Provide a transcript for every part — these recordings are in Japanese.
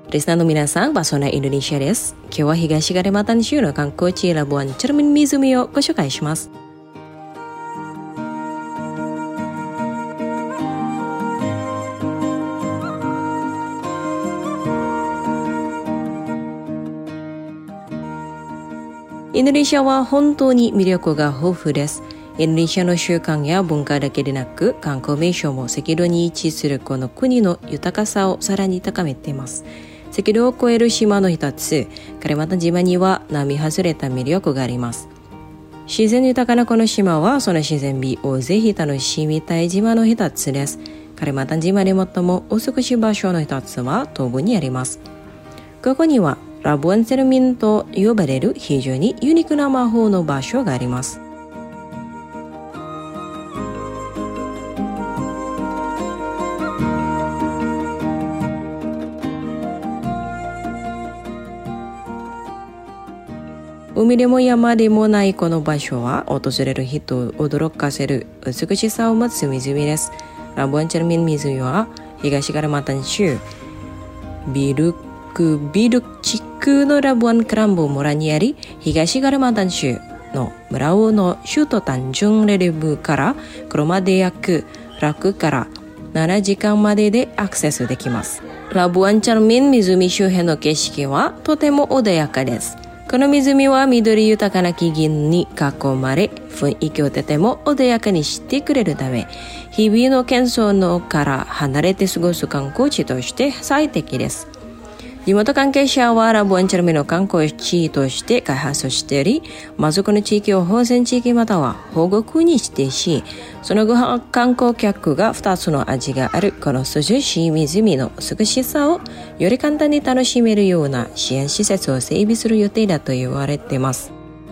リスナーの皆さん、パソナインドネシアです。今日は東カリマンタン州の観光地ラブワンチャルミン湖をご紹介します。インドネシアは本当に魅力が豊富です。インドネシアの習慣や文化だけでなく、観光名所も赤道に位置するこの国の豊かさをさらに高めています。赤道を越える島の一つ、カリマンタン島には並外れた魅力があります。自然豊かなこの島は、その自然美をぜひ楽しみたい島の一つです。カリマンタン島で最も美しい場所の一つは東部にあります。ここにはラブワンチャルミンと呼ばれる非常にユニークな魔法の場所があります。海でも山でもないこの場所は、訪れる人を驚かせる美しさを持つ湖です。ラブワンチャルミン湖は東カリマンタン州ビルク地区のラブワンクランボ村にあり、東カリマンタン州の村尾の首都タンジュンレレブから車で約6から7時間まででアクセスできます。ラブワンチャルミン湖周辺の景色はとても穏やかです。この湖は緑豊かな木々に囲まれ、雰囲気をとても穏やかにしてくれるため、日々の喧騒のから離れて過ごす観光地として最適です。地元関係者はラブワンチャルミンの観光地として開発しており、まずこの地域を保全地域または保護区に指定し、その後観光客が2つの味があるこの涼しい湖の美しさをより簡単に楽しめるような支援施設を整備する予定だと言われています。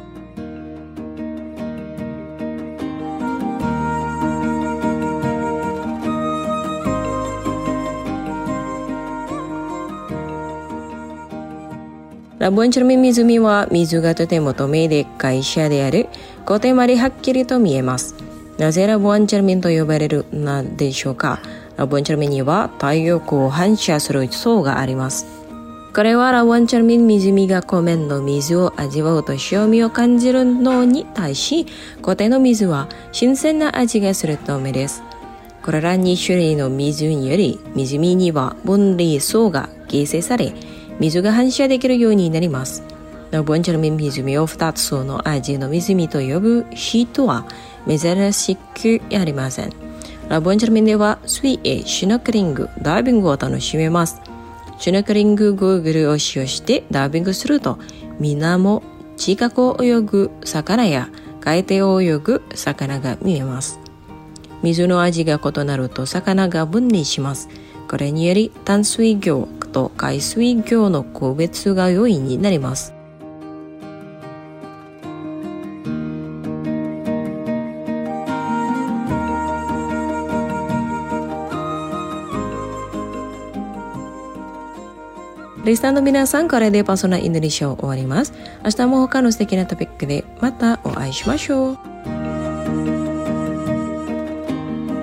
ラブワンチャルミン湖は水がとても透明で会社であるコテまではっきりと見えます。なぜラブワンチャルミンと呼ばれるのでしょうか。ラブワンチャルミンには太陽光を反射する層があります。これはラブワンチャルミン湖が湖面の水を味わうと塩味を感じるのに対し、コテの水は新鮮な味がするためです。これら2種類の水により湖には分離層が形成され、水が反射できるようになります。ラブワンチャルミン湖を2つの味の湖と呼ぶ人は珍しくありません。ラブワンチャルミンでは水泳、シュノーケリング、ダイビングを楽しめます。シュノーケリングゴーグルを使用してダイビングすると、水も近くを泳ぐ魚や海底を泳ぐ魚が見えます。水の味が異なると魚が分離します。これにより淡水魚と海水魚の区別が容易になります。リスナーの皆さん、これでパーソナルインドネシアを終わります。明日も他の素敵なトピックでまたお会いしましょう。